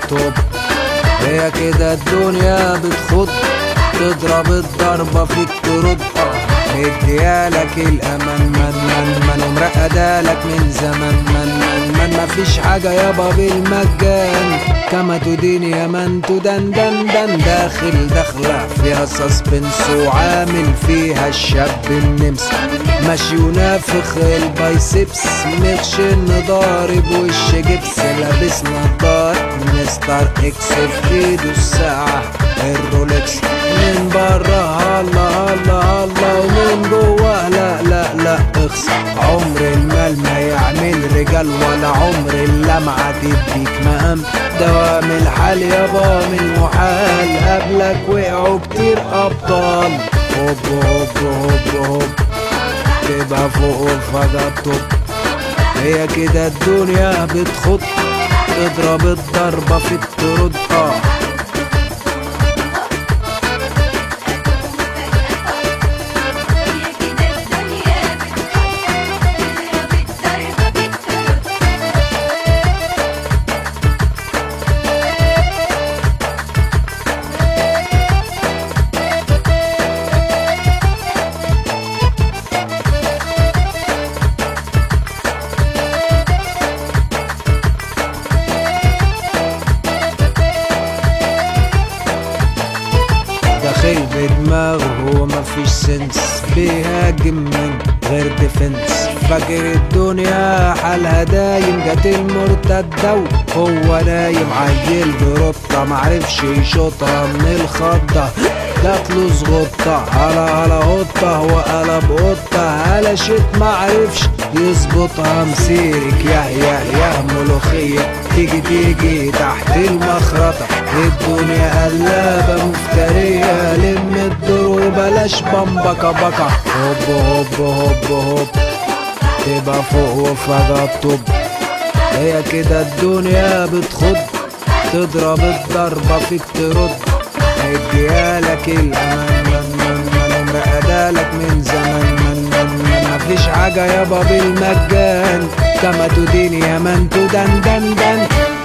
الطب. هي كده الدنيا بتخض، تضرب الضربة فيك ترد. مديالك الأمان من ومرقدالك من زمان من مفيش حاجة يابا بالمجان، كما تدين يا من تدندن. داخل دخلة فيها سسبنس وعامل فيها الشاب النمس، ماشي ونافخ البايسبس، مخشن ضارب وش جبس، لابس نضار مستر اكس، في ايده الساعة الرولكس، من برا هلا هلا هلا ومن جوه لا لا لا اخس. عمر المال ما يعمل رجال، ولا عمر اللمعة تديك مقام، دوام الحال يابا من المحال، قبلك وقعوا كتير ابطال. هوب هوب هوب هوب تبقى فوق وفجأة الطب. هي كده الدنيا بتخط، تضرب الضربة فيك ترد. داخل بدماغه هو مفيش سنس، بيهاجم من غير ديفنس، فاكر الدنيا حالها دايم، جات المرتدة وهو نايم، عيل برطة معرفش يشوطها من الخضة، جاتله زغطة على قطة وقلب قطة، هلشت معرفش يظبطها، مسيرك يا ملوخية، تيجي تحت المخرطة، الدنيا قلابة مفترية، لم الدور وبلاش بمبكة بكة. هوب هوب هوب هوب تبقى فوق وفجأة الطب. هي كده الدنيا بتخض، تضرب الضربة فيك ترد، مديالك الأمان من ومرقدالك من زمان مفيش حاجة يابا بالمجان، كما تدين يا من تدندن.